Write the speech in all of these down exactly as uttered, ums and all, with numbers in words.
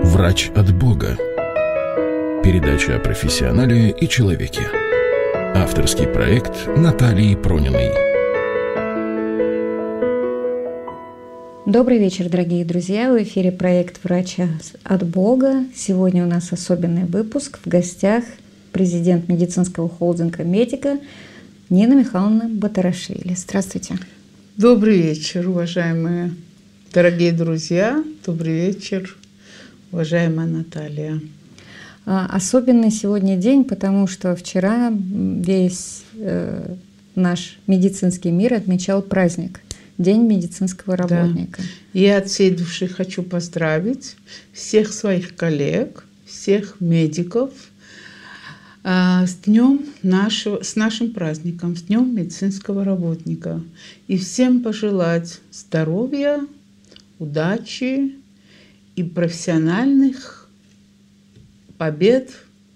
Врач от Бога. Передача о профессионале и человеке. Авторский проект Натальи Прониной. Добрый вечер, дорогие друзья. В эфире проект «Врач от Бога». Сегодня у нас особенный выпуск. В гостях президент медицинского холдинга «Медика» Нина Михайловна Батарашвили. Здравствуйте. Добрый вечер, уважаемые дорогие друзья. Добрый вечер, уважаемая Наталья. Особенный сегодня день, потому что вчера весь э, наш медицинский мир отмечал праздник – День медицинского работника. Да. Я от всей души хочу поздравить всех своих коллег, всех медиков э, с днем нашего, с нашим праздником, с Днем медицинского работника. И всем пожелать здоровья, удачи и профессиональных побед.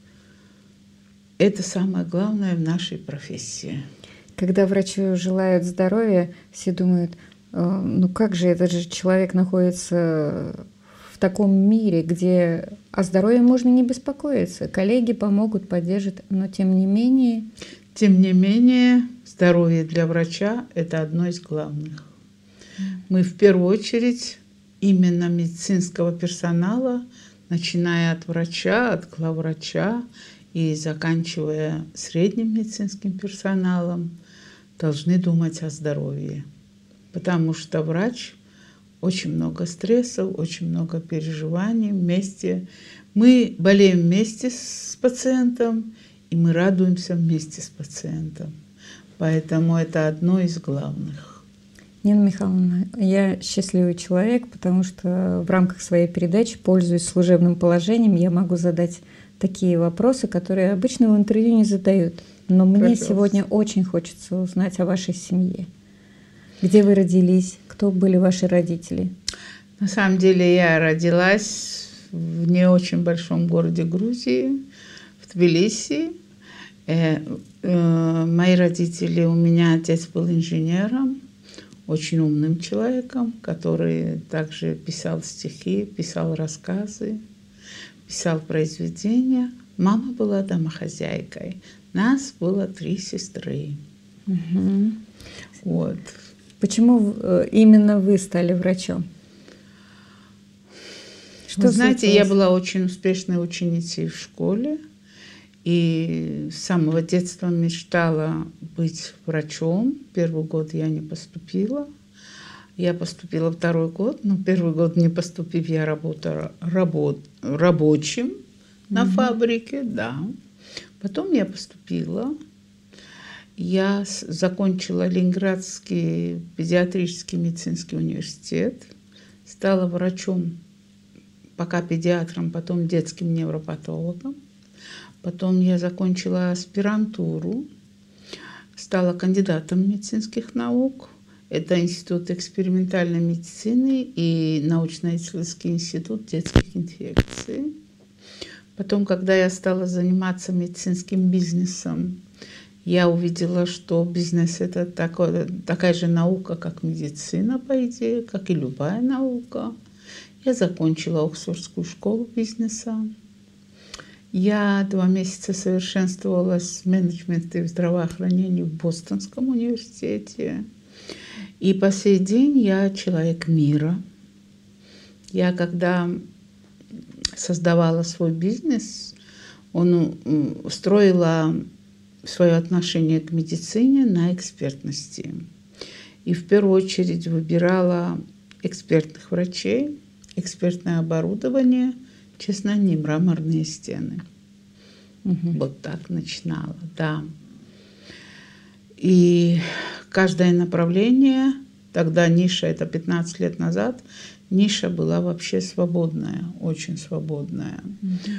Это самое главное в нашей профессии. Когда врачу желают здоровья, все думают, ну как же, этот же человек находится в таком мире, где о здоровье можно не беспокоиться. Коллеги помогут, поддержат, но тем не менее... Тем не менее, здоровье для врача – это одно из главных. Мы в первую очередь именно медицинского персонала, начиная от врача, от главврача и заканчивая средним медицинским персоналом, должны думать о здоровье. Потому что врач очень много стрессов, очень много переживаний вместе. Мы болеем вместе с пациентом, и мы радуемся вместе с пациентом. Поэтому это одно из главных. Нина Михайловна, я счастливый человек, потому что в рамках своей передачи, пользуясь служебным положением, я могу задать такие вопросы, которые обычно в интервью не задают. Но мне Пожалуйста. Сегодня очень хочется узнать о вашей семье. Где вы родились? Кто были ваши родители? На самом деле я родилась в не очень большом городе Грузии, в Тбилиси. Э, э, мои родители, у меня отец был инженером, очень умным человеком, который также писал стихи, писал рассказы, писал произведения. Мама была домохозяйкой. Нас было три сестры. Угу. Вот. Почему именно вы стали врачом? Что вы знаете, случилось? Я была очень успешной ученицей в школе. И с самого детства мечтала быть врачом. Первый год я не поступила. Я поступила второй год, но первый год не поступив, я работала работ, рабочим mm-hmm. на фабрике, да. Потом я поступила. Я закончила Ленинградский педиатрический медицинский университет. Стала врачом, пока педиатром, потом детским невропатологом. Потом я закончила аспирантуру, стала кандидатом медицинских наук. Это Институт экспериментальной медицины и научно-исследовательский институт детских инфекций. Потом, когда я стала заниматься медицинским бизнесом, я увидела, что бизнес – это такое, такая же наука, как медицина, по идее, как и любая наука. Я закончила Оксфордскую школу бизнеса. Я два месяца совершенствовалась в менеджменте и в здравоохранении в Бостонском университете. И по сей день я человек мира. Я когда создавала свой бизнес, он строила свое отношение к медицине на экспертности. И в первую очередь выбирала экспертных врачей, экспертное оборудование, честно, не мраморные стены. Угу. Вот так начинала, да. И каждое направление, тогда ниша, это пятнадцать лет назад, ниша была вообще свободная, очень свободная. Угу.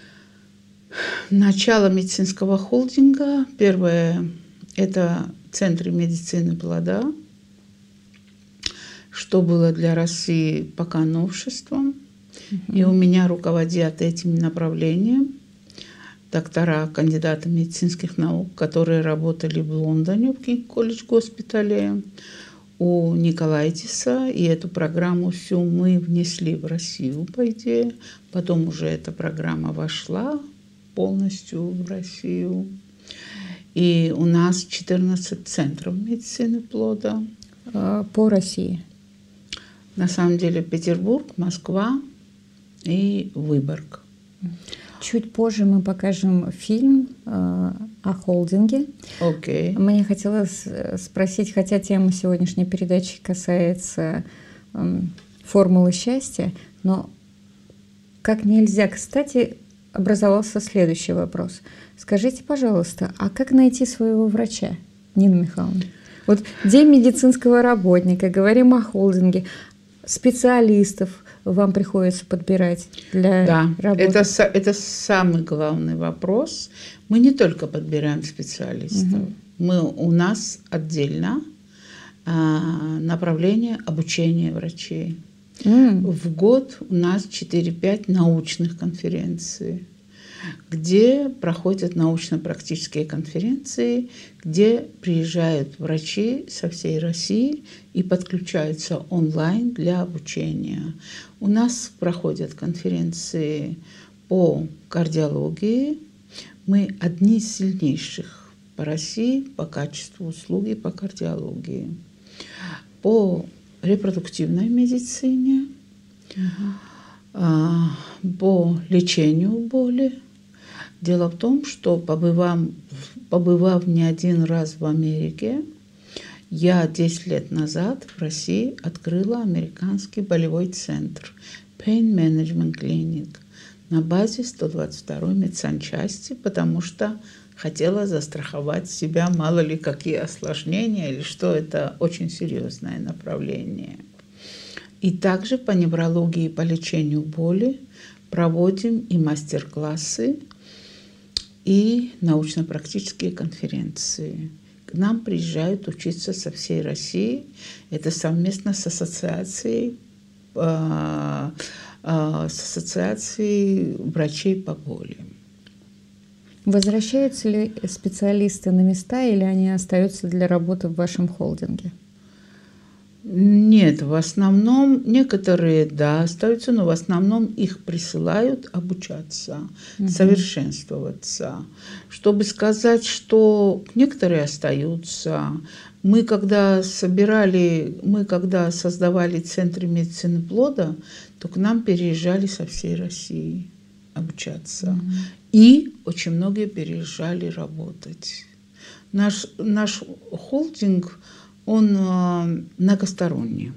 Начало медицинского холдинга. Первое – это центры медицины плода, что было для России пока новшеством. Uh-huh. И у меня руководят этим направлением доктора, кандидаты медицинских наук, которые работали в Лондоне, в Кинг-колледж госпитале. у Николайтиса, и эту программу всю мы внесли в Россию, по идее. Потом уже эта программа вошла полностью в Россию. И у нас четырнадцать центров медицины плода. По России? На самом деле Петербург, Москва и Выборг. Чуть позже мы покажем фильм э, о холдинге. Окей. Okay. Мне хотелось спросить, хотя тема сегодняшней передачи касается э, формулы счастья, но как нельзя кстати образовался следующий вопрос. Скажите, пожалуйста, а как найти своего врача, Нина Михайловна? Вот день медицинского работника, говорим о холдинге, специалистов вам приходится подбирать для да, работы? Да, это, это самый главный вопрос. Мы не только подбираем специалистов, угу. мы, у нас отдельно а, направление обучения врачей. Mm. В год у нас четыре-пять научных конференций, где проходят научно-практические конференции, где приезжают врачи со всей России и подключаются онлайн для обучения. У нас проходят конференции по кардиологии. Мы одни из сильнейших по России по качеству услуги по кардиологии. По репродуктивной медицине, uh-huh. по лечению боли. Дело в том, что побывав, побывав не один раз в Америке, я десять лет назад в России открыла американский болевой центр Pain Management Clinic на базе сто двадцать второй медсанчасти, потому что хотела застраховать себя, мало ли какие осложнения, или что это очень серьезное направление. И также по неврологии и по лечению боли проводим и мастер-классы, и научно-практические конференции. К нам приезжают учиться со всей России. Это совместно с ассоциацией, э, э, с ассоциацией врачей по боли. Возвращаются ли специалисты на места или они остаются для работы в вашем холдинге? Нет, в основном некоторые, да, остаются, но в основном их присылают обучаться, угу. совершенствоваться. Чтобы сказать, что некоторые остаются. Мы когда собирали, мы когда создавали центры медицины плода, то к нам переезжали со всей России обучаться. Угу. И очень многие переезжали работать. Наш, наш холдинг, он э, многосторонний.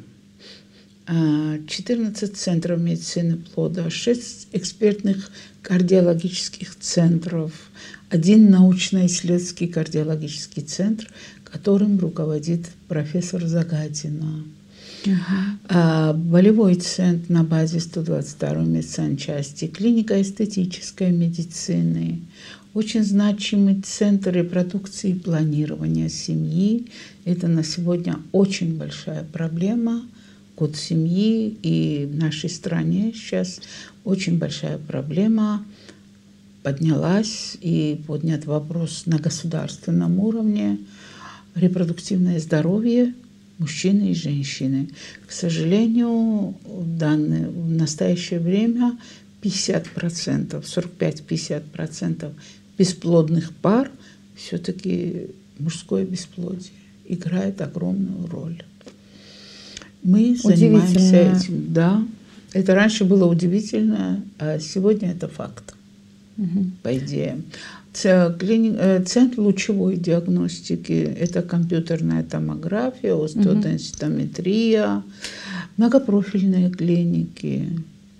четырнадцать центров медицины плода, шесть экспертных кардиологических центров, один научно-исследовательский кардиологический центр, которым руководит профессор Загадина. Uh-huh. Болевой центр на базе сто двадцать второй медсанчасти, клиника эстетической медицины, очень значимый центр репродукции и планирования семьи. Это на сегодня очень большая проблема. Год семьи, и в нашей стране сейчас очень большая проблема поднялась, и поднят вопрос на государственном уровне. Репродуктивное здоровье мужчины и женщины. К сожалению, в, данное, в настоящее время пятьдесят процентов, сорок пять - пятьдесят процентов бесплодных пар все-таки мужское бесплодие играет огромную роль. Мы занимаемся этим, да. Это раньше было удивительно, а сегодня это факт, угу. по идее. Центр лучевой диагностики – это компьютерная томография, остеоденситометрия, многопрофильные клиники,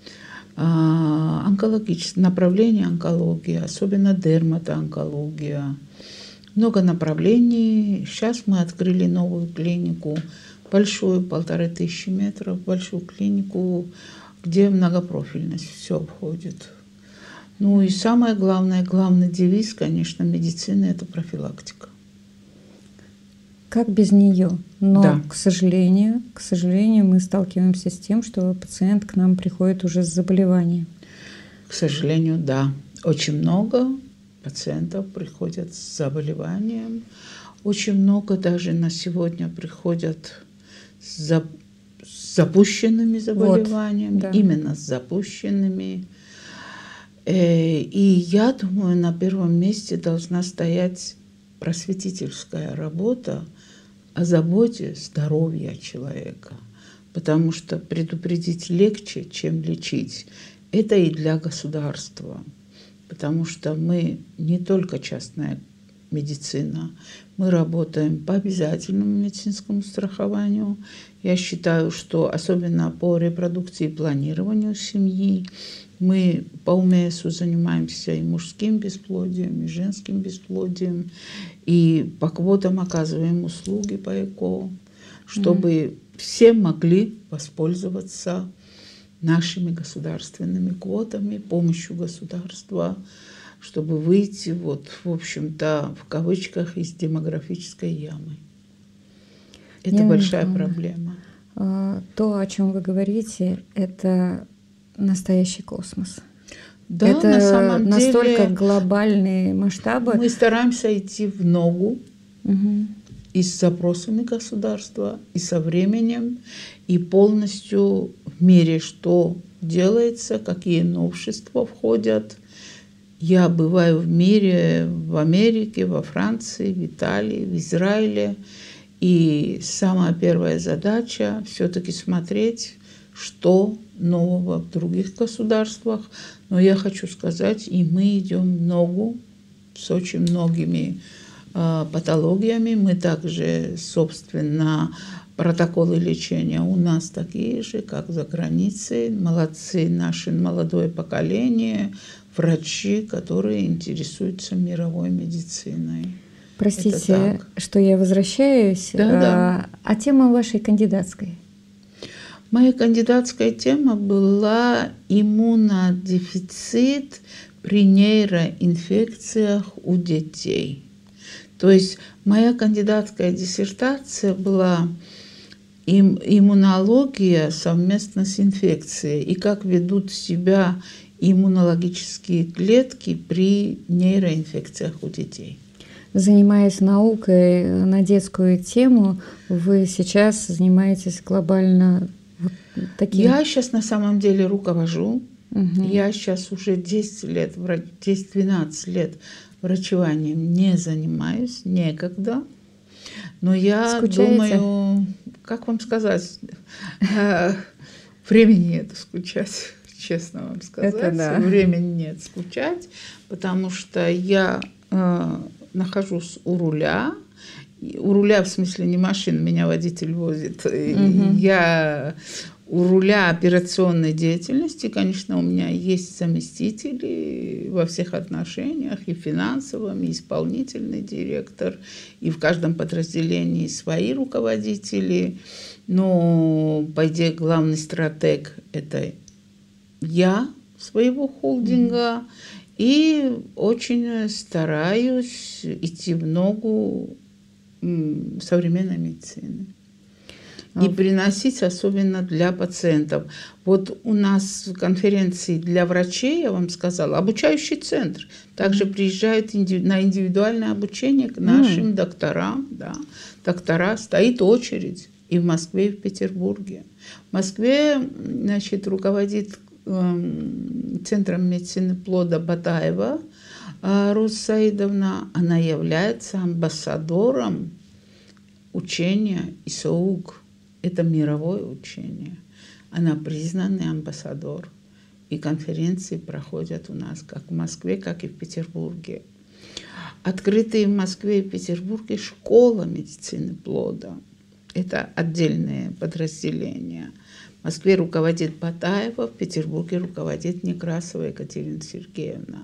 онкологические направления онкологии, особенно дерматоонкология. Много направлений. Сейчас мы открыли новую клинику, большую, полторы тысячи метров, большую клинику, где многопрофильность все входит. Ну и самое главное, главный девиз, конечно, медицины – это профилактика. Как без нее? Но, да. к сожалению, к сожалению, мы сталкиваемся с тем, что пациент к нам приходит уже с заболеванием. К сожалению, да. Очень много пациентов приходят с заболеванием. Очень много даже на сегодня приходят с, за, с запущенными заболеваниями, вот, да. именно с запущенными. И я думаю, на первом месте должна стоять просветительская работа о заботе здоровья человека, потому что предупредить легче, чем лечить. Это и для государства, потому что мы не только частная медицина, мы работаем по обязательному медицинскому страхованию. Я считаю, что особенно по репродукции и планированию семьи мы по УМСу занимаемся и мужским бесплодием, и женским бесплодием, и по квотам оказываем услуги по ЭКО, чтобы mm-hmm. все могли воспользоваться нашими государственными квотами, помощью государства, чтобы выйти, вот, в общем-то, в кавычках, из демографической ямы. Это Я большая не проблема. То, о чем вы говорите, это настоящий космос. Да, это на самом настолько деле глобальные масштабы. Мы стараемся идти в ногу угу. и с запросами государства, и со временем, и полностью в мире, что делается, какие новшества входят. Я бываю в мире, в Америке, во Франции, в Италии, в Израиле. И самая первая задача все-таки смотреть, что нового в других государствах. Но я хочу сказать, и мы идем в ногу с очень многими э, патологиями. Мы также, собственно, протоколы лечения у нас такие же, как за границей. Молодцы наше молодое поколение, врачи, которые интересуются мировой медициной. Простите, что я возвращаюсь. Да, а, да. а тема вашей кандидатской? Моя кандидатская тема была иммунодефицит при нейроинфекциях у детей. То есть моя кандидатская диссертация была им, иммунология совместно с инфекцией и как ведут себя иммунологические клетки при нейроинфекциях у детей. Занимаясь наукой на детскую тему, вы сейчас занимаетесь глобально вот таким... Я сейчас на самом деле руковожу. Угу. Я сейчас уже десять лет, десять-двенадцать лет врачеванием не занимаюсь, некогда. Но я Скучаете? думаю, как вам сказать, времени нет скучать, честно вам сказать. Это да. Времени нет скучать, потому что я нахожусь у руля. У руля, в смысле, не машина, меня водитель возит. Угу. Я у руля операционной деятельности. Конечно, у меня есть заместители во всех отношениях, и финансовом, и исполнительный директор, и в каждом подразделении свои руководители. Но, по идее, главный стратег – это я своего холдинга. Угу. И очень стараюсь идти в ногу современной медицины. А. И приносить особенно для пациентов. Вот у нас конференции для врачей, я вам сказала, обучающий центр. Также приезжают на индивидуальное обучение к нашим mm. докторам. Да. Доктора, стоит очередь и в Москве, и в Петербурге. В Москве, значит, руководит Центром медицины плода Батаева Роза Саидовна. Она является амбассадором учения ИСОУГ. Это мировое учение. Она признанный амбассадор. И конференции проходят у нас как в Москве, как и в Петербурге. Открытые в Москве и в Петербурге школа медицины плода. Это отдельные подразделения. В Москве руководит Батаева, в Петербурге руководит Некрасова Екатерина Сергеевна.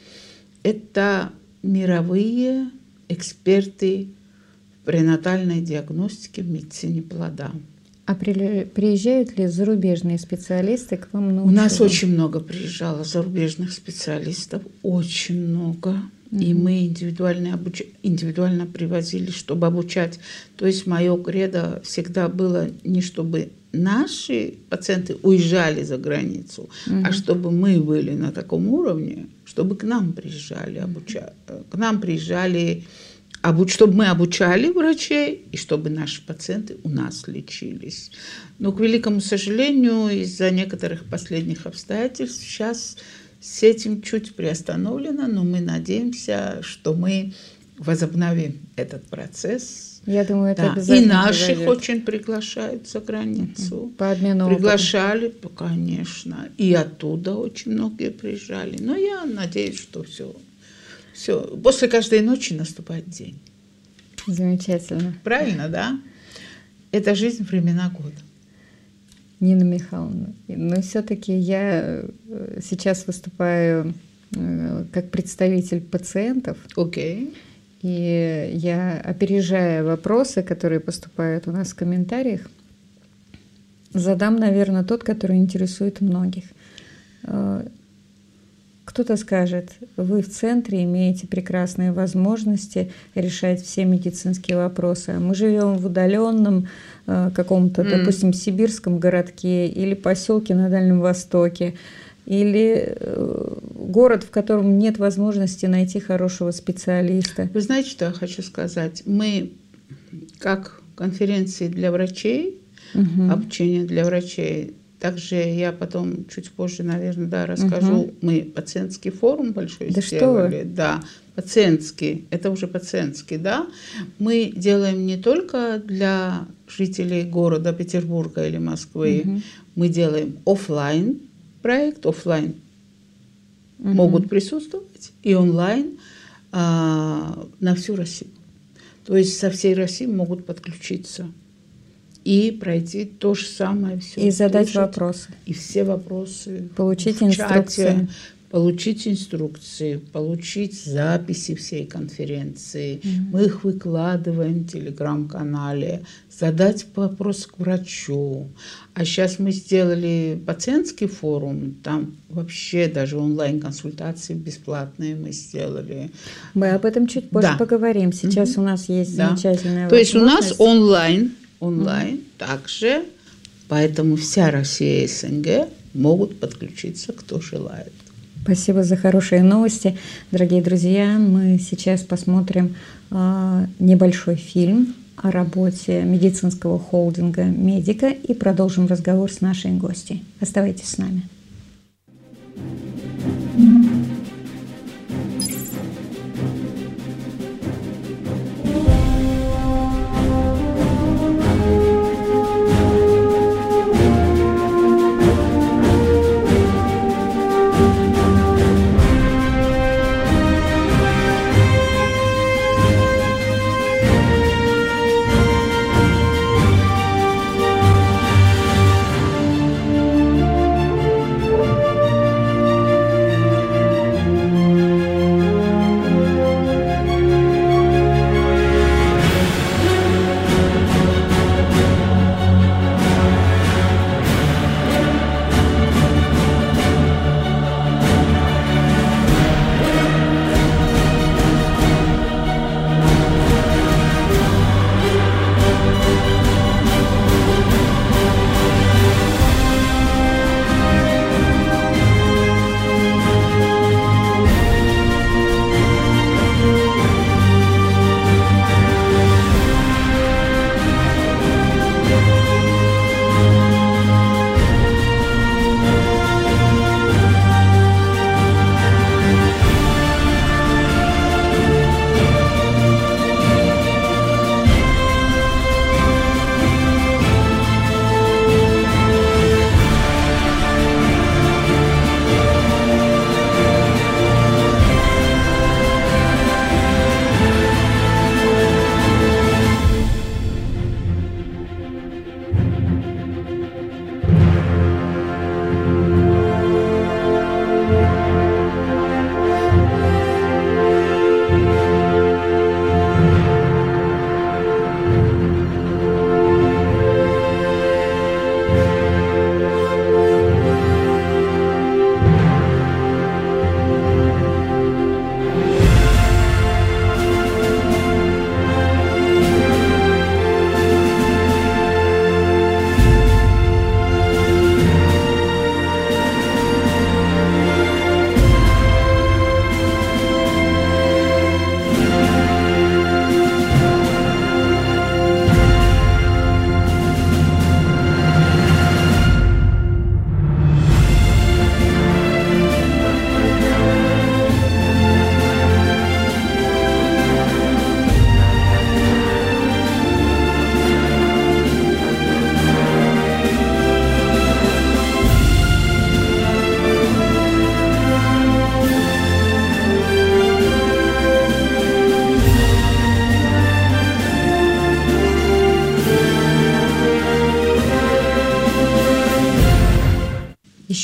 Это мировые эксперты в пренатальной диагностике в медицине плода. А приезжают ли зарубежные специалисты к вам на учебу? У нас очень много приезжало зарубежных специалистов, очень много. Mm-hmm. И мы индивидуально, обуч... индивидуально привозили, чтобы обучать. То есть мое кредо всегда было не чтобы наши пациенты уезжали за границу, mm-hmm. а чтобы мы были на таком уровне, чтобы к нам приезжали обучать. К нам приезжали обуч... чтобы мы обучали врачей, и чтобы наши пациенты у нас лечились. Но, к великому сожалению, из-за некоторых последних обстоятельств сейчас с этим чуть приостановлено, но мы надеемся, что мы возобновим этот процесс. Я думаю, это да. обязательно И наших произойдет. Очень приглашают за границу. По обмену Приглашали, опытом. Конечно. И оттуда очень многие приезжали. Но я надеюсь, что все. все. После каждой ночи наступает день. Замечательно. Правильно, да? Это жизнь, времена года. Нина Михайловна, но все-таки я сейчас выступаю как представитель пациентов. Окей. Okay. И я, опережая вопросы, которые поступают у нас в комментариях, задам, наверное, тот, который интересует многих. Кто-то скажет, вы в центре имеете прекрасные возможности решать все медицинские вопросы. Мы живем в удаленном каком-то, mm. допустим, сибирском городке или поселке на Дальнем Востоке, или город, в котором нет возможности найти хорошего специалиста. Вы знаете, что я хочу сказать? Мы, как конференции для врачей, uh-huh. обучение для врачей, также я потом чуть позже, наверное, да, расскажу. Uh-huh. Мы пациентский форум большой да сделали. Да, пациентский. Это уже пациентский, да. Мы делаем не только для жителей города Петербурга или Москвы. Uh-huh. Мы делаем офлайн проект, офлайн uh-huh. могут присутствовать, и онлайн а, на всю Россию. То есть со всей России могут подключиться и пройти то же самое все. И задать вопросы. И все вопросы. Получить инструкции. Получить инструкции, получить записи всей конференции. Mm-hmm. Мы их выкладываем в телеграм-канале, задать вопрос к врачу. А сейчас мы сделали пациентский форум, там вообще даже онлайн-консультации бесплатные мы сделали. Мы об этом чуть позже да. поговорим. Сейчас mm-hmm. у нас есть да. замечательная То возможность. есть у нас онлайн, онлайн mm-hmm. также, поэтому вся Россия и СНГ могут подключиться, кто желает. Спасибо за хорошие новости. Дорогие друзья, мы сейчас посмотрим э, небольшой фильм о работе медицинского холдинга «Медика» и продолжим разговор с нашей гостьей. Оставайтесь с нами.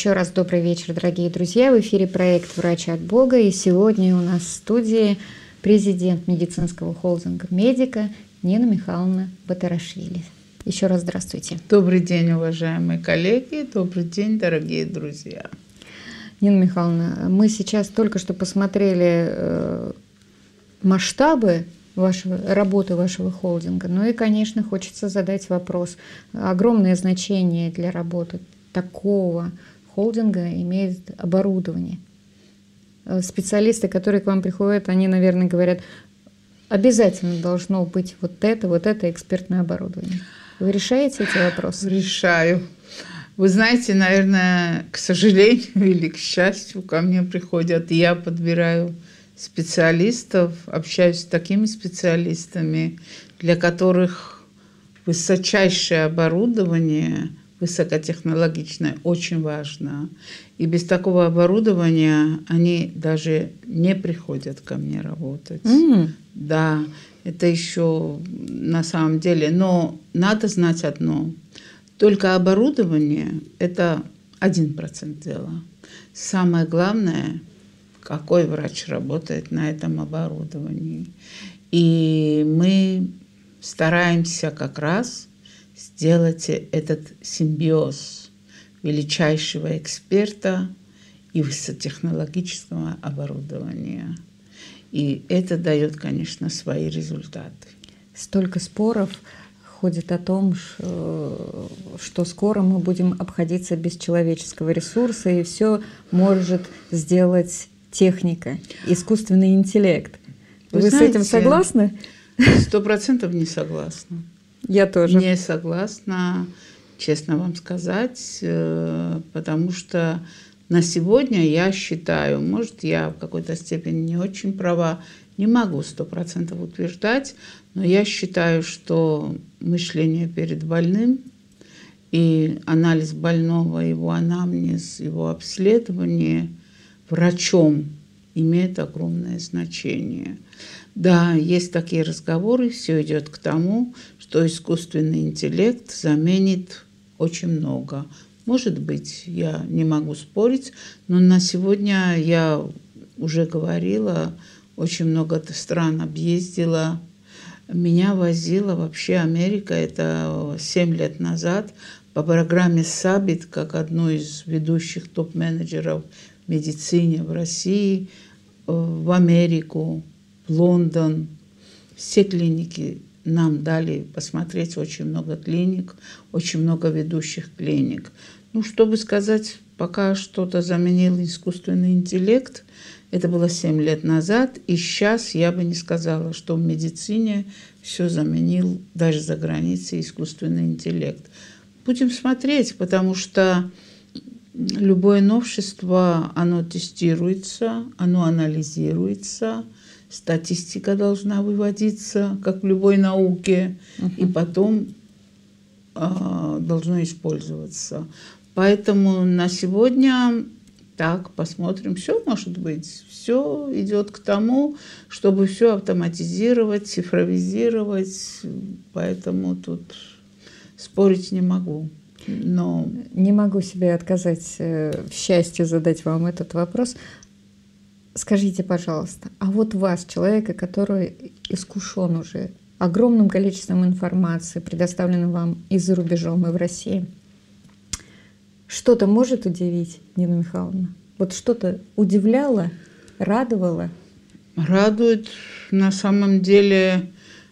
Еще раз добрый вечер, дорогие друзья. В эфире проект «Врач от Бога». И сегодня у нас в студии президент медицинского холдинга «Медика» Нина Михайловна Батарашвили. Еще раз здравствуйте. Добрый день, уважаемые коллеги. Добрый день, дорогие друзья. Нина Михайловна, мы сейчас только что посмотрели э, масштабы вашего, работы вашего холдинга. Ну и, конечно, хочется задать вопрос. Огромное значение для работы такого холдинга имеет оборудование. Специалисты, которые к вам приходят, они, наверное, говорят, обязательно должно быть вот это, вот это экспертное оборудование. Вы решаете эти вопросы? Решаю. Вы знаете, наверное, к сожалению или к счастью, ко мне приходят, и я подбираю специалистов, общаюсь с такими специалистами, для которых высочайшее оборудование, высокотехнологичное, очень важно. И без такого оборудования они даже не приходят ко мне работать. Mm. Да, это еще на самом деле. Но надо знать одно. Только оборудование – это один процент дела. Самое главное, какой врач работает на этом оборудовании. И мы стараемся как раз сделать этот симбиоз величайшего эксперта и высокотехнологического оборудования. И это дает, конечно, свои результаты. Столько споров ходит о том, что скоро мы будем обходиться без человеческого ресурса, и все может сделать техника, искусственный интеллект. Вы, Вы знаете, с этим согласны? Сто процентов не согласна. Я тоже. Не согласна, честно вам сказать, потому что на сегодня я считаю, может, я в какой-то степени не очень права, не могу сто процентов утверждать, но я считаю, что мышление перед больным и анализ больного, его анамнез, его обследование врачом имеет огромное значение. Да, есть такие разговоры, все идет к тому, что искусственный интеллект заменит очень много. Может быть, я не могу спорить, но на сегодня я уже говорила, очень много стран объездила. Меня возила вообще Америка, это семь лет назад, по программе Сабит, как одну из ведущих топ-менеджеров в медицине в России, в Америку, в Лондон. Все клиники нам дали посмотреть, очень много клиник, очень много ведущих клиник. Ну, чтобы сказать, пока что-то заменил искусственный интеллект, это было семь лет назад, и сейчас я бы не сказала, что в медицине все заменил даже за границей искусственный интеллект. Будем смотреть, потому что любое новшество, оно тестируется, оно анализируется, статистика должна выводиться, как в любой науке, uh-huh. и потом э, должно использоваться. Поэтому на сегодня так, посмотрим, все может быть, все идет к тому, чтобы все автоматизировать, цифровизировать, поэтому тут спорить не могу. Но... Не могу себе отказать в счастье задать вам этот вопрос. Скажите, пожалуйста, а вот вас, человека, который искушен уже огромным количеством информации, предоставленной вам и за рубежом, и в России, что-то может удивить, Нина Михайловна? Вот что-то удивляло, радовало? Радует на самом деле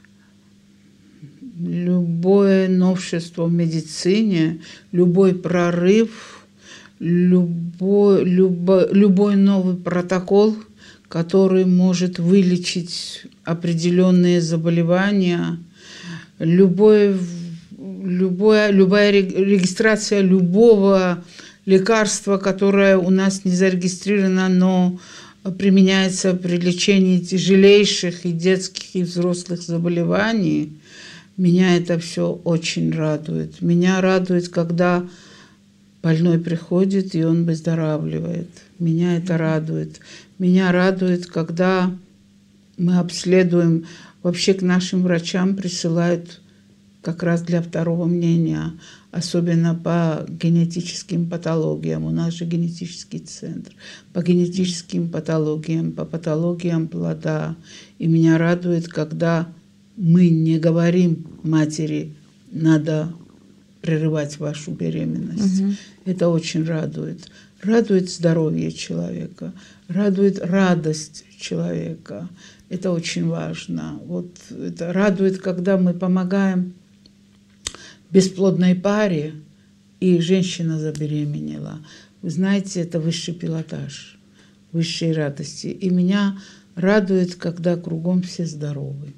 любое новшество в медицине, любой прорыв, любой, любо, любой новый протокол, который может вылечить определенные заболевания, любой, любая, любая регистрация любого лекарства, которое у нас не зарегистрировано, но применяется при лечении тяжелейших и детских, и взрослых заболеваний, меня это все очень радует. Меня радует, когда больной приходит, и он выздоравливает. Меня это радует. Меня радует, когда мы обследуем, вообще к нашим врачам присылают как раз для второго мнения, особенно по генетическим патологиям. У нас же генетический центр. По генетическим патологиям, по патологиям плода. И меня радует, когда мы не говорим матери, надо прерывать вашу беременность. Угу. Это очень радует. Радует здоровье человека, радует радость человека. Это очень важно. Вот это радует, когда мы помогаем бесплодной паре, и женщина забеременела. Вы знаете, это высший пилотаж, высшей радости. И меня радует, когда кругом все здоровы.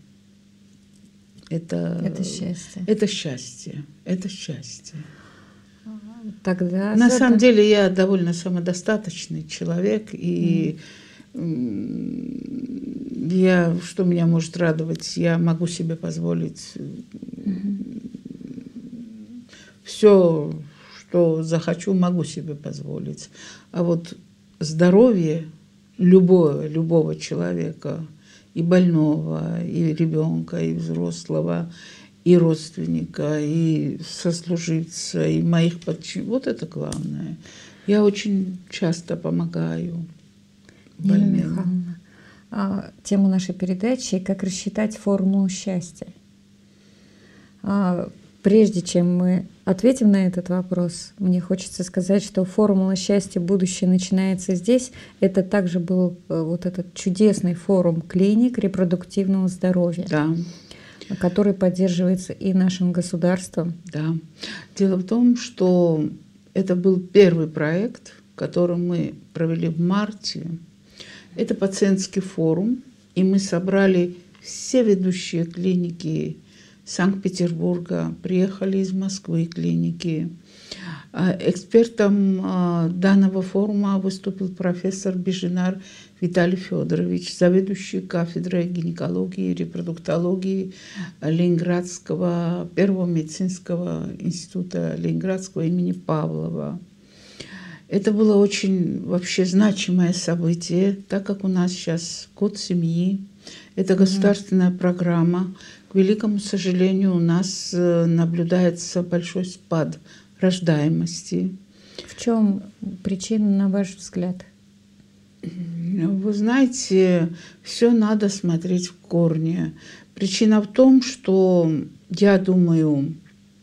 Это, это счастье. Это счастье. Это счастье. Тогда На это... самом деле я довольно самодостаточный человек, и mm. я, что меня может радовать, я могу себе позволить mm-hmm. все, что захочу, могу себе позволить. А вот здоровье любого, любого человека, и больного, и ребенка, и взрослого, и родственника, и сослуживца, и моих подчиненных. Вот это главное. Я очень часто помогаю больным. Нина Михайловна, а, тема нашей передачи «Как рассчитать формулу счастья». А, прежде чем мы ответим на этот вопрос, мне хочется сказать, что формула счастья будущее начинается здесь. Это также был вот этот чудесный форум клиник репродуктивного здоровья. Да. Который поддерживается и нашим государством. Да. Дело в том, что это был первый проект, который мы провели в марте. Это пациентский форум, и мы собрали все ведущие клиники Санкт-Петербурга, приехали из Москвы клиники. Экспертом данного форума выступил профессор Беженар Виталий Федорович, заведующий кафедрой гинекологии и репродуктологии Ленинградского, Первого медицинского института Ленинградского имени Павлова. Это было очень вообще значимое событие, так как у нас сейчас год семьи. Это государственная mm-hmm. программа. К великому сожалению, у нас наблюдается большой спад рождаемости. В чем причина, на ваш взгляд? Вы знаете, все надо смотреть в корне. Причина в том, что, я думаю,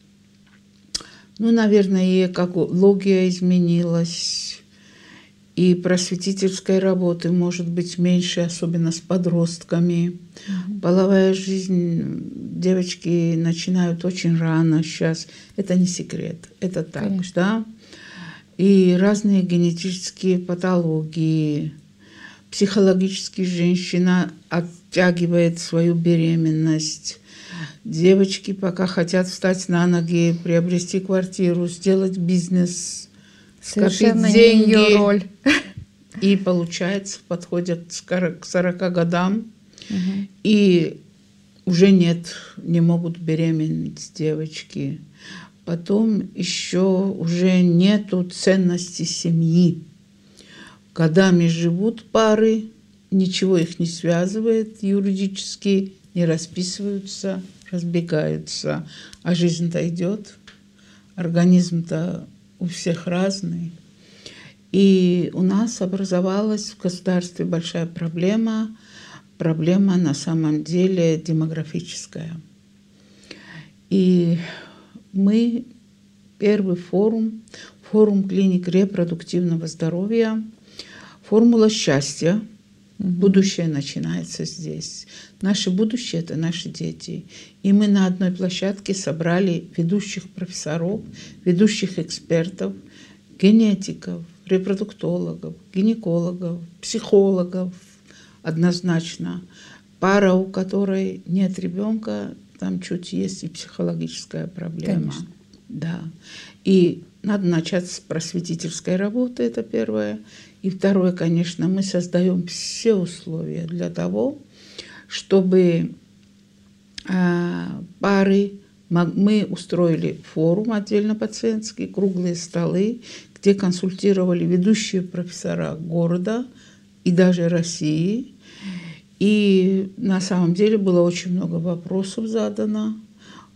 ну, наверное, и экология изменилась, и просветительской работы может быть меньше, особенно с подростками. Mm-hmm. Половая жизнь девочки начинают очень рано сейчас. Это не секрет, это так, конечно. Да? И разные генетические патологии. Психологически женщина оттягивает свою беременность. Девочки пока хотят встать на ноги, приобрести квартиру, сделать бизнес, совершенно скопить деньги. Не ее роль. И получается, подходят к сорока годам, угу. и уже нет, не могут беременеть девочки. Потом еще уже нету ценности семьи. Годами живут пары, ничего их не связывает юридически, не расписываются, разбегаются. А жизнь-то идет, организм-то у всех разный. И у нас образовалась в государстве большая проблема, проблема на самом деле демографическая. И мы первый форум, форум клиник репродуктивного здоровья, формула счастья. Угу. Будущее начинается здесь. Наше будущее – это наши дети. И мы на одной площадке собрали ведущих профессоров, ведущих экспертов, генетиков, репродуктологов, гинекологов, психологов однозначно. Пара, у которой нет ребенка, там чуть есть и психологическая проблема. Конечно. Да. И надо начать с просветительской работы, это первое. И второе, конечно, мы создаем все условия для того, чтобы э, пары, мы устроили форум отдельно пациентский, круглые столы, где консультировали ведущие профессора города и даже России. И на самом деле было очень много вопросов задано,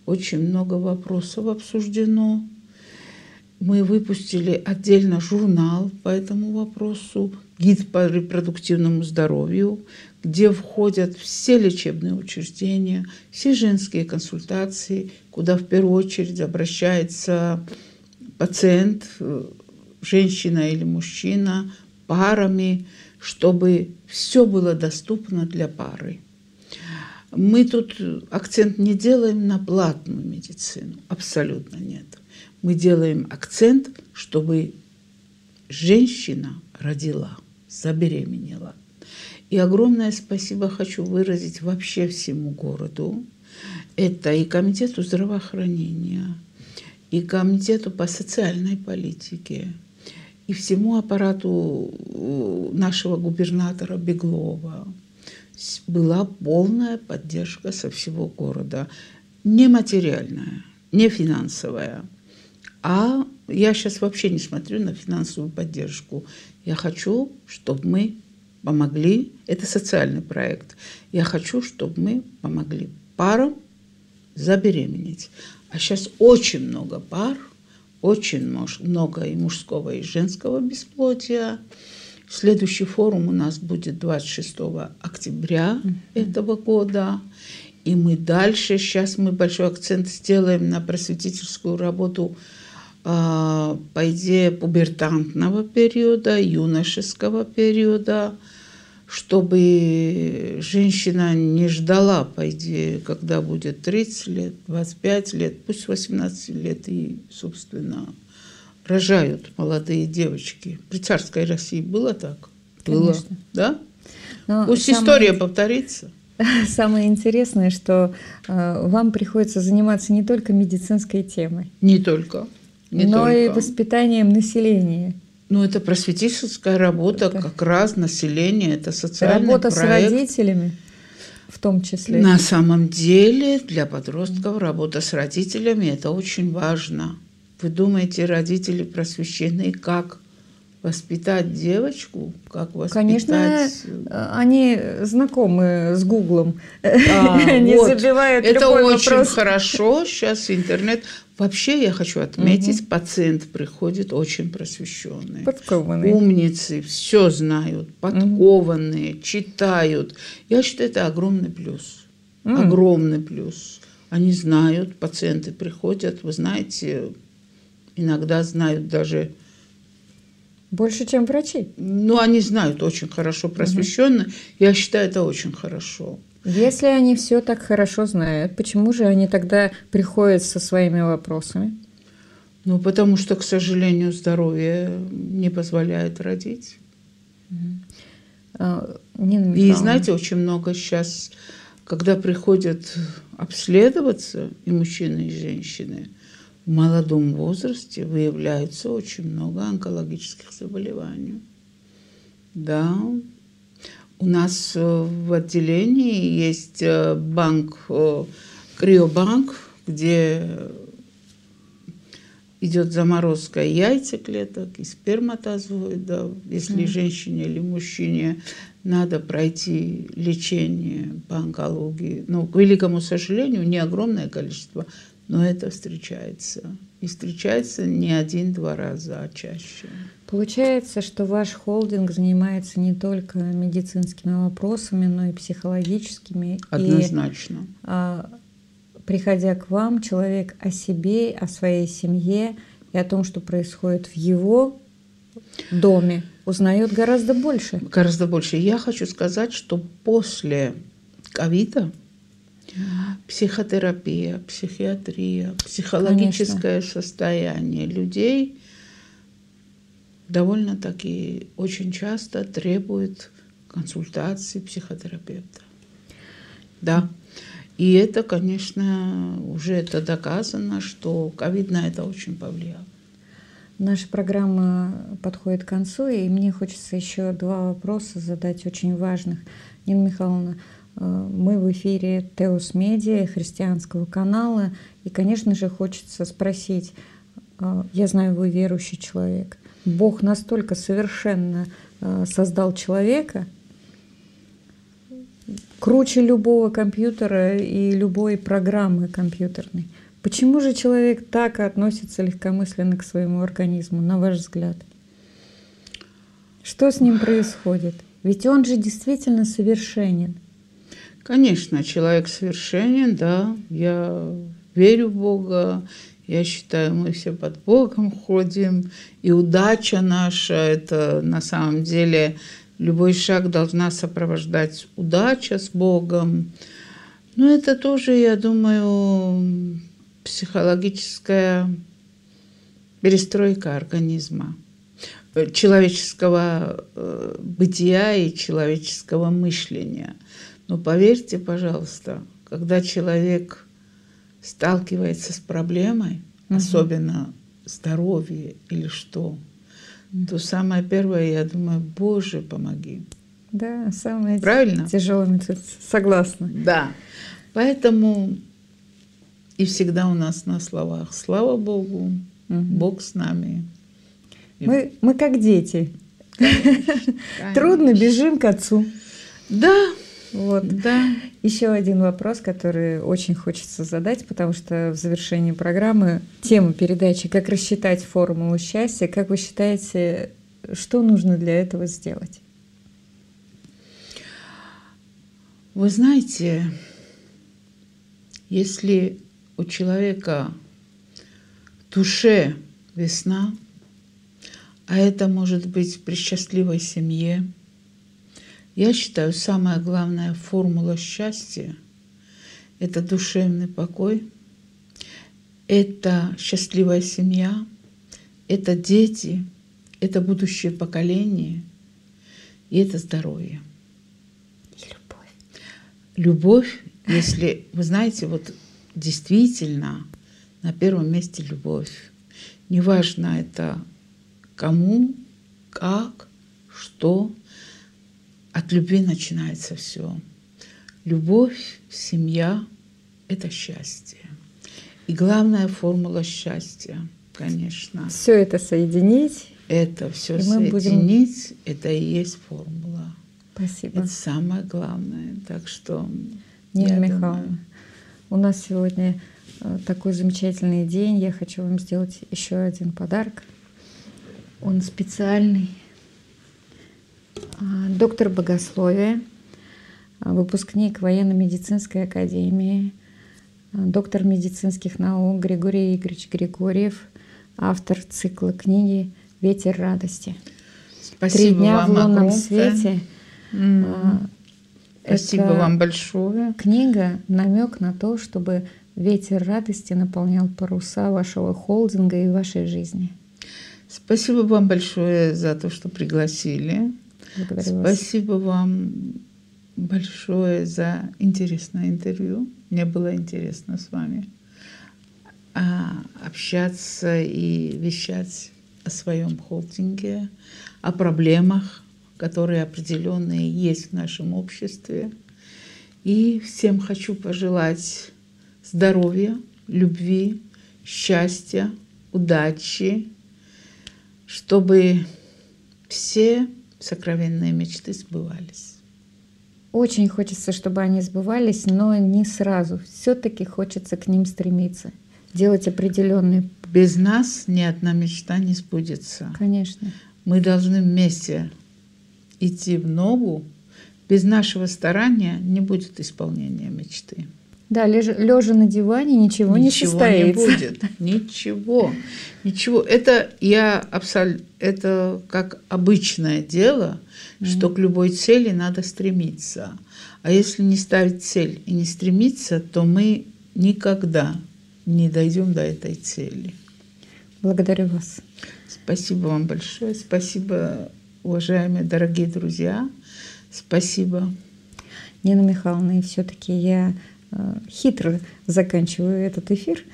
очень много вопросов обсуждено. Мы выпустили отдельно журнал по этому вопросу, гид по репродуктивному здоровью, где входят все лечебные учреждения, все женские консультации, куда в первую очередь обращается пациент, женщина или мужчина, парами, чтобы все было доступно для пары. Мы тут акцент не делаем на платную медицину, абсолютно нет. Мы делаем акцент, чтобы женщина родила, забеременела. И огромное спасибо хочу выразить вообще всему городу. Это и Комитету здравоохранения, и Комитету по социальной политике, и всему аппарату нашего губернатора Беглова. Была полная поддержка со всего города. Не материальная, не финансовая. А я сейчас вообще не смотрю на финансовую поддержку. Я хочу, чтобы мы помогли. Это социальный проект. Я хочу, чтобы мы помогли парам забеременеть. А сейчас очень много пар, очень много и мужского, и женского бесплодия. Следующий форум у нас будет двадцать шестого октября mm-hmm. этого года. И мы дальше, сейчас мы большой акцент сделаем на просветительскую работу э, по идее пубертантного периода, юношеского периода, чтобы женщина не ждала, по идее, когда будет тридцать лет, двадцать пять лет, пусть восемнадцать лет и, собственно, рожают молодые девочки. При царской России было так? Было. Конечно. Да? Но пусть самое, история повторится. Самое интересное, что э, вам приходится заниматься не только медицинской темой. Не только. Не но только. и воспитанием населения. Ну, это просветительская работа, это... как раз население, это социальный работа проект. Работа с родителями в том числе. На самом деле для подростков работа с родителями – это очень важно. Вы думаете, родители просвещены, как воспитать девочку? Как воспитать... Конечно, они знакомы с Гуглом. А, не вот. забивают это любой очень вопрос. Хорошо. Сейчас интернет. Вообще, я хочу отметить, угу. пациент приходит очень просвещенный. Подкованные. Умницы, все знают, подкованные, угу. читают. Я считаю, это огромный плюс. Угу. Огромный плюс. Они знают, пациенты приходят, вы знаете... Иногда знают даже... Больше, чем врачи. Ну, они знают очень хорошо, просвещенно. Угу. Я считаю, это очень хорошо. Если они все так хорошо знают, почему же они тогда приходят со своими вопросами? Ну, потому что, к сожалению, здоровье не позволяет родить. Угу. А, Нина И знаете, очень много сейчас, когда приходят обследоваться и мужчины, и женщины, в молодом возрасте выявляется очень много онкологических заболеваний. Да. У нас в отделении есть банк, криобанк, где идет заморозка яйцеклеток и сперматозоидов. Если mm. женщине или мужчине надо пройти лечение по онкологии, ну, к великому сожалению, не огромное количество, но это встречается. И встречается не один-два раза, а чаще. Получается, что ваш холдинг занимается не только медицинскими вопросами, но и психологическими. Однозначно. И, а, приходя к вам, человек о себе, о своей семье и о том, что происходит в его доме, узнает гораздо больше. Гораздо больше. Я хочу сказать, что после ковида психотерапия, психиатрия, психологическое Конечно. состояние людей довольно-таки очень часто требует консультации психотерапевта. Да. И это, конечно, уже это доказано, что ковид на это очень повлиял. Наша программа подходит к концу, и мне хочется еще два вопроса задать, очень важных. Нина Михайловна, мы в эфире Теос Медиа, христианского канала, и, конечно же, хочется спросить, я знаю, вы верующий человек, Бог настолько совершенно создал человека, круче любого компьютера и любой программы компьютерной. Почему же человек так относится легкомысленно к своему организму, на ваш взгляд? Что с ним происходит? Ведь он же действительно совершенен. Конечно, человек совершенен, да. Я верю в Бога. Я считаю, мы все под Богом ходим. И удача наша, это на самом деле любой шаг должна сопровождать удача с Богом. Но это тоже, я думаю, психологическая перестройка организма, человеческого бытия и человеческого мышления. Но поверьте, пожалуйста, когда человек сталкивается с проблемой, угу. особенно здоровье или что, угу. то самое первое, я думаю, Боже, помоги. Да, самое Правильно? тяжелое, согласна. Да, поэтому и всегда у нас на словах слава Богу, угу. Бог с нами. Мы, мы как дети. Конечно. Трудно, бежим к отцу. Да. Вот. Да. Еще один вопрос, который очень хочется задать, потому что в завершении программы тема передачи «Как рассчитать формулу счастья». Как вы считаете, что нужно для этого сделать? Вы знаете, если у человека в душе весна, а это может быть при счастливой семье, я считаю, самая главная формула счастья – это душевный покой, это счастливая семья, это дети, это будущее поколение, и это здоровье. И любовь. Любовь, если, вы знаете, вот действительно на первом месте любовь. Неважно это кому, как, что. От любви начинается все. Любовь, семья – это счастье. И главная формула счастья, конечно. Все это соединить. Это все и мы соединить, будем... это и есть формула. Спасибо. Это самое главное. Так что, Нина Михайловна, у нас сегодня такой замечательный день. Я хочу вам сделать еще один подарок. Он специальный. Доктор богословия, выпускник военно-медицинской академии, доктор медицинских наук Григорий Игоревич Григорьев, автор цикла книги «Ветер радости». Спасибо «Три дня вам в лунном огромное. свете». Mm-hmm. Спасибо вам большое. Книга — намек на то, чтобы ветер радости наполнял паруса вашего холдинга и вашей жизни. Спасибо вам большое за то, что пригласили. Благодарю вас. Спасибо вам большое за интересное интервью. Мне было интересно с вами общаться и вещать о своем холдинге, о проблемах, которые определенные есть в нашем обществе. И всем хочу пожелать здоровья, любви, счастья, удачи, чтобы все сокровенные мечты сбывались. Очень хочется, чтобы они сбывались, но не сразу. Все-таки хочется к ним стремиться, делать определенные. Без нас ни одна мечта не сбудется. Конечно. Мы должны вместе идти в ногу. Без нашего старания не будет исполнения мечты. Да, лежа, лежа на диване ничего, ничего не состоится. Ничего не будет. Ничего. Ничего. Это, я абсол... это как обычное дело, mm-hmm. что к любой цели надо стремиться. А если не ставить цель и не стремиться, то мы никогда не дойдем до этой цели. Благодарю вас. Спасибо вам большое. Спасибо, уважаемые дорогие друзья. Спасибо. Нина Михайловна, и все-таки я э, хитро заканчиваю этот эфир.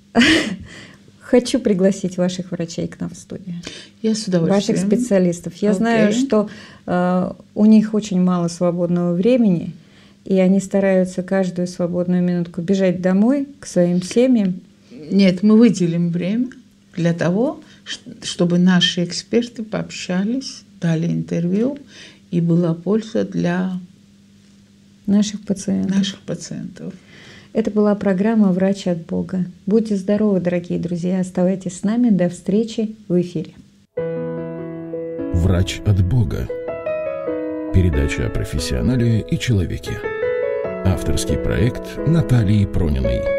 Хочу пригласить ваших врачей к нам в студию. Я с удовольствием. Ваших специалистов. Я okay. знаю, что э, у них очень мало свободного времени, и они стараются каждую свободную минутку бежать домой к своим семьям. Нет, мы выделим время для того, чтобы наши эксперты пообщались, дали интервью, и была польза для наших пациентов. Наших пациентов. Это была программа «Врач от Бога». Будьте здоровы, дорогие друзья. Оставайтесь с нами. До встречи в эфире. «Врач от Бога». Передача о профессионале и человеке. Авторский проект Натальи Прониной.